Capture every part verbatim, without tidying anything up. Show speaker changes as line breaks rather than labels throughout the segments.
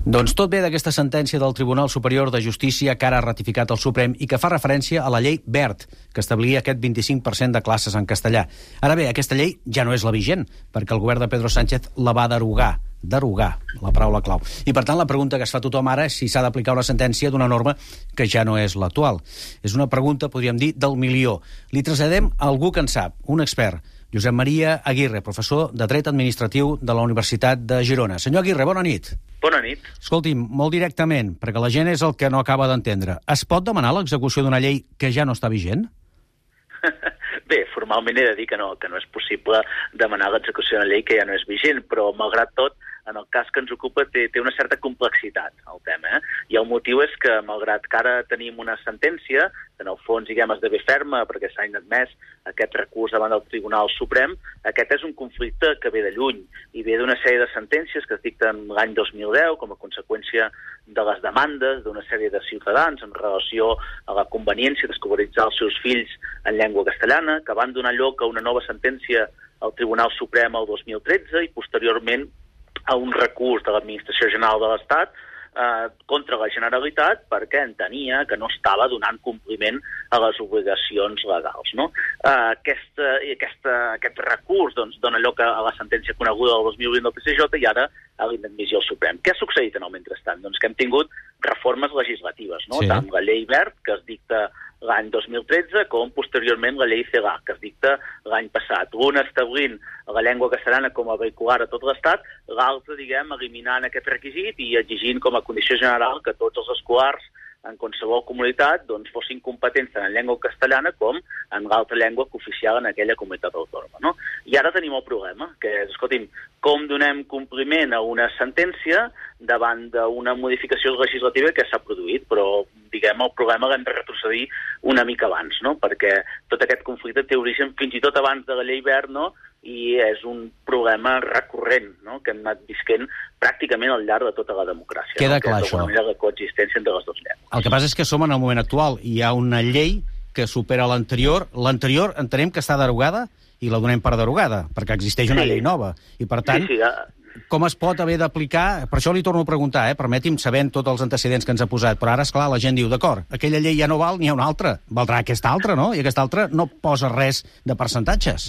Doncs tot ve d'aquesta sentència del Tribunal Superior de Justícia que ara ha ratificat el Suprem i que fa referència a la llei Wert, que establia aquest vint-i-cinc per cent de classes en castellà. Ara bé, aquesta llei ja no és la vigent, perquè el govern de Pedro Sánchez la va derogar. Derogar, la paraula clau. I per tant la pregunta que es fa tothom ara és si s'ha d'aplicar una sentència d'una norma que ja no és l'actual. És una pregunta, podríem dir, del milió. Li traslladem a algú que en sap, un expert, Josep Maria Aguirre, professor de Dret Administratiu de la Universitat de Girona. Senyor Aguirre, bona nit.
Bona nit.
Escolti'm, molt directament, perquè la gent és el que no acaba d'entendre. Es pot demanar l'execució d'una llei que ja no està vigent?
Bé, formalment he de dir que no, que no és possible demanar l'execució d'una llei que ja no és vigent, però malgrat tot, en el cas que ens ocupa té, té una certa complexitat el tema, eh? I el motiu és que, malgrat que ara tenim una sentència, que en el fons, diguem, esdevé ferma perquè s'ha admès aquest recurs davant del Tribunal Suprem, aquest és un conflicte que ve de lluny i ve d'una sèrie de sentències que es dicten l'any dos mil deu com a conseqüència de les demandes d'una sèrie de ciutadans en relació a la conveniència d'escolaritzar els seus fills en llengua castellana, que van donar lloc a una nova sentència al Tribunal Suprem el dos mil tretze i posteriorment a un recurs de l'Administració General de l'Estat eh, contra la Generalitat perquè entenia que no estava donant compliment a les obligacions legals. No? Eh, aquesta, aquesta, aquest recurs doncs, dona lloc a la sentència coneguda del dos mil vint del T C J i ara a l'inadmissió al Suprem. Què ha succeït en el mentrestant? Doncs que hem tingut reformes legislatives, no? Sí. Tant la llei Wert, que es dicta l'any dos mil tretze, com posteriorment la llei Celaá, que es dicta l'any passat. L'una establint la llengua castellana com a vehicular a tot l'Estat, l'altra, diguem, eliminant aquest requisit i exigint com a condició general que tots els escolars en qualsevol comunitat doncs, fossin competents tant en llengua castellana com en l'altra llengua cooficial en aquella comunitat autònoma. No? I ara tenim el problema, que és, escolti'm, com donem compliment a una sentència davant d'una modificació legislativa que s'ha produït, però diguem, el problema l'hem de retrocedir una mica abans, no? Perquè tot aquest conflicte té origen fins i tot abans de la llei Wert, no? I és un problema recurrent, no? Que hem anat visquent pràcticament al llarg de tota la democràcia.
Queda
no?
clar,
que és
això.
La coexistència entre les dues llengües.
El que passa és que som en el moment actual. Hi ha una llei que supera l'anterior. L'anterior entenem que està derogada i la donem per derogada, perquè existeix una
sí.
llei nova. I, per tant,
sí, sí, ja...
com es pot haver d'aplicar... Per això li torno a preguntar, eh? Permeti'm, sabent tots els antecedents que ens ha posat, però ara, esclar, la gent diu, d'acord, aquella llei ja no val, n'hi ha una altra. Valdrà aquesta altra, no? I aquesta altra no posa res de percentatges.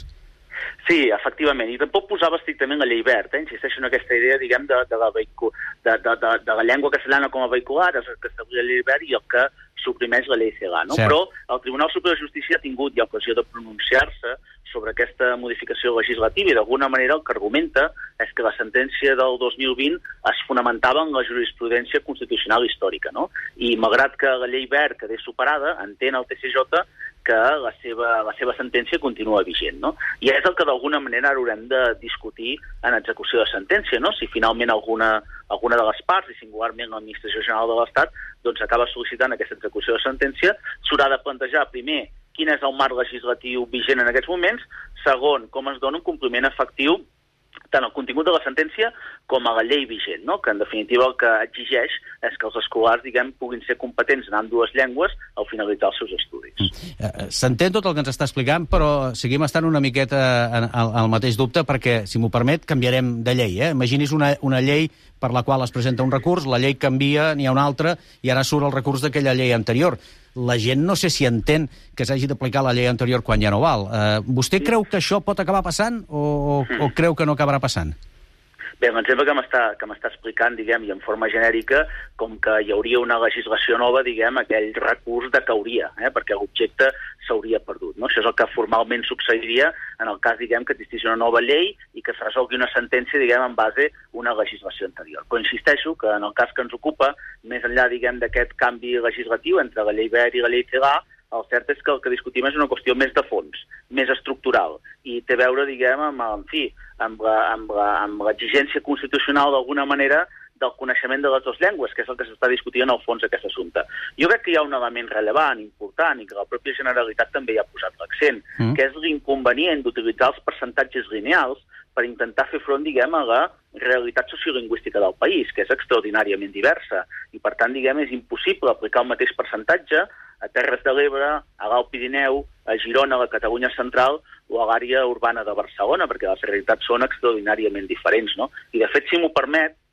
Sí, efectivament, i tampoc posava estrictament la llei Wert, eh? Insisteixo en aquesta idea, diguem, de, de, la, vehicu... de, de, de, de la llengua castellana com a vehicular, és el que establia la llei Wert i el que suprimeix la llei Celaá, no? Però el Tribunal Superior de Justícia ha tingut ja ocasió de pronunciar-se sobre aquesta modificació legislativa i d'alguna manera el que argumenta és que la sentència del dos mil vint es fonamentava en la jurisprudència constitucional històrica, no? I malgrat que la llei Wert quedés superada, entén el T C J que la seva, la seva sentència continua vigent, no? I és el que d'alguna manera ara haurem de discutir en execució de sentència, no? Si finalment alguna, alguna de les parts, i singularment l'Administració General de l'Estat, doncs acaba sol·licitant aquesta execució de sentència, s'haurà de plantejar primer quin és el marc legislatiu vigent en aquests moments, segon, com es dona un compliment efectiu tant al contingut de la sentència com a la llei vigent, no? Que en definitiva el que exigeix és que els escolars, diguem, puguin ser competents en dues llengües al finalitzar els seus estudis.
Mm. S'entén tot el que ens està explicant, però seguim estant una miqueta al, al mateix dubte perquè, si m'ho permet, canviarem de llei. Eh? Imagini's una, una llei per la qual es presenta un recurs, la llei canvia, n'hi ha una altra, i ara surt el recurs d'aquella llei anterior. La gent no sé si entén que s'hagi d'aplicar la llei anterior quan ja no val. Uh, vostè creu que això pot acabar passant o, o, o creu que no acabarà passant?
Bé, em sembla que m'està que m'està explicant, diguem, i en forma genèrica, com que hi hauria una legislació nova, diguem, aquell recurs de cauria, eh? Perquè l'objecte s'hauria perdut, no? Això és el que formalment succeiria en el cas, diguem, que existís una nova llei i que es resolgui una sentència, diguem, en base a una legislació anterior. Però insisteixo que en el cas que ens ocupa, més enllà, diguem, d'aquest canvi legislatiu entre la llei Wert i la llei Celaá, el cert és que el que discutim és una qüestió més de fons, més estructural, i té a veure, diguem, amb, en fi, amb la, amb la, amb l'exigència constitucional d'alguna manera del coneixement de les dues llengües, que és el que s'està discutint en el fons d'aquest assumpte. Jo crec que hi ha un element rellevant, important, i que la pròpia Generalitat també hi ha posat l'accent, mm. que és l'inconvenient d'utilitzar els percentatges lineals per intentar fer front, diguem, a la realitat sociolingüística del país, que és extraordinàriament diversa, i per tant, diguem, és impossible aplicar el mateix percentatge a Terres de l'Ebre, a l'Alt Pirineu, a Girona, a la Catalunya central o a l'àrea urbana de Barcelona, perquè les realitats són extraordinàriament diferents, no? I, de fet, si m'ho permet,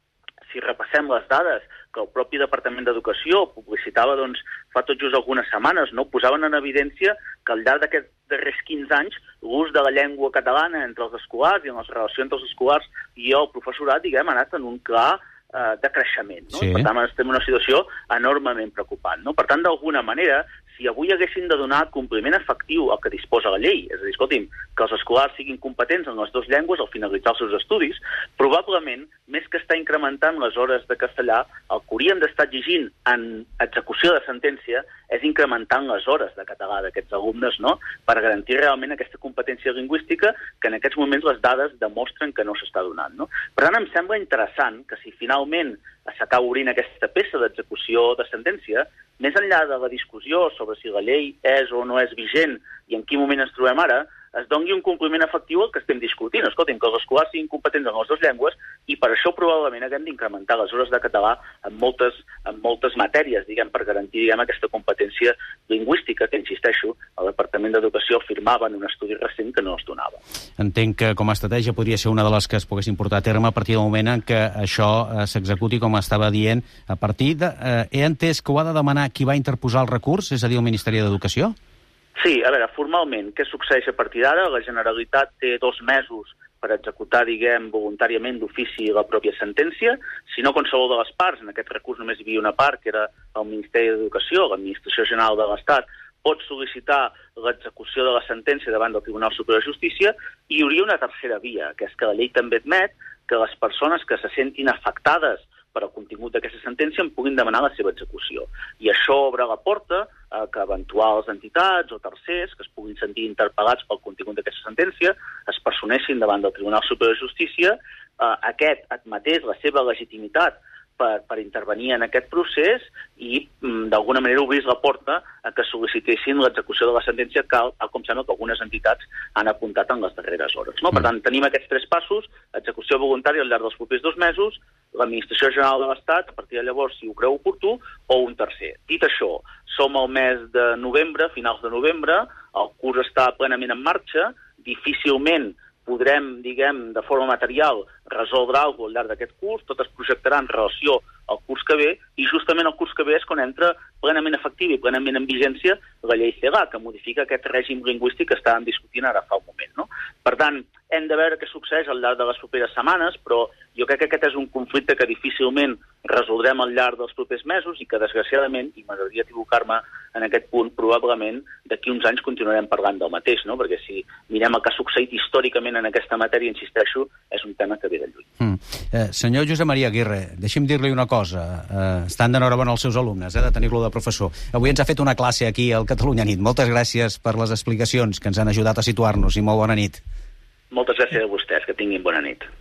si repassem les dades que el propi Departament d'Educació publicitava doncs, fa tot just algunes setmanes, no? Posaven en evidència que al llarg d'aquests darrers quinze anys l'ús de la llengua catalana entre els escolars i en les relacions entre els escolars i el professorat, diguem, ha anat en un clar eh, de creixement. No?
Sí.
Per tant, estem en una situació enormement preocupant. No? Per tant, d'alguna manera, si avui haguessin de donar compliment efectiu al que disposa la llei, és a dir, escolti'm, que els escolars siguin competents en les dues llengües al finalitzar els seus estudis, probablement, més que estar incrementant les hores de castellà, el que hauríem d'estar exigint en execució de sentència és incrementant les hores de català d'aquests alumnes, no?, per garantir realment aquesta competència lingüística que en aquests moments les dades demostren que no s'està donant. No? Per tant, em sembla interessant que si finalment s'acaba obrint aquesta peça d'execució de sentència, més enllà de la discussió sobre si la llei és o no és vigent i en quin moment ens trobem ara, es doni un compliment efectiu al que estem discutint. Escolta'm, que els escolars siguin competents en les dues llengües i per això probablement haguem d'incrementar les hores de català en moltes, en moltes matèries, diguem, per garantir diguem, aquesta competència lingüística que, insisteixo, el Departament d'Educació afirmava en un estudi recent que no es donava.
Entenc que com a estratègia podria ser una de les que es poguessin portar a terme a partir del moment en què això eh, s'executi, com estava dient, a partir de... Eh, he entès que ho ha de demanar qui va interposar el recurs, és a dir, el Ministeri d'Educació?
Sí, a veure, formalment, què succeeix a partir d'ara? La Generalitat té dos mesos per executar, diguem, voluntàriament d'ofici la pròpia sentència. Si no qualsevol de les parts, en aquest recurs només hi havia una part, que era el Ministeri d'Educació, l'Administració General de l'Estat, pot sol·licitar l'execució de la sentència davant del Tribunal Superior de Justícia, i hi hauria una tercera via, que és que la llei també admet que les persones que se sentin afectades per al contingut d'aquesta sentència en puguin demanar la seva execució. I això obre la porta a que eventuals entitats o tercers que es puguin sentir interpel·lats pel contingut d'aquesta sentència es personessin davant del Tribunal Superior de Justícia, eh, aquest admetés la seva legitimitat per, per intervenir en aquest procés i d'alguna manera obrís la porta a que sol·licitessin l'execució de la sentència que, com sembla que algunes entitats han apuntat en les darreres hores. No? Per tant, tenim aquests tres passos, execució voluntària al llarg dels propers dos mesos, l'Administració General de l'Estat, a partir de llavors, si ho creu oportú, o un tercer. Dit això, som al mes de novembre, finals de novembre, el curs està plenament en marxa, difícilment podrem, diguem, de forma material resoldre alguna cosa al llarg d'aquest curs, tot es projectarà en relació al curs que ve, i justament el curs que ve és quan entra plenament efectiva i plenament en vigència la llei CEGA, que modifica aquest règim lingüístic que estàvem discutint ara fa un moment. No? Per tant, hem de veure què succeeix al llarg de les properes setmanes, però jo crec que aquest és un conflicte que difícilment resoldrem al llarg dels propers mesos i que, desgraciadament, i m'agradaria equivocar-me en aquest punt, probablement d'aquí uns anys continuarem parlant del mateix, no? Perquè si mirem el que ha succeït històricament en aquesta matèria, insisteixo, és un tema que ve de lluny.
Mm. Eh, senyor Josep Maria Aguirre, deixi'm dir-li una cosa. Eh, estan d'enhorabona els seus alumnes, eh, de tenir-lo de professor. Avui ens ha fet una classe aquí al Catalunya Nit. Moltes gràcies per les explicacions que ens han ajudat a situar-nos i molt bona nit.
Moltes gràcies a vostès, que tinguin bona nit.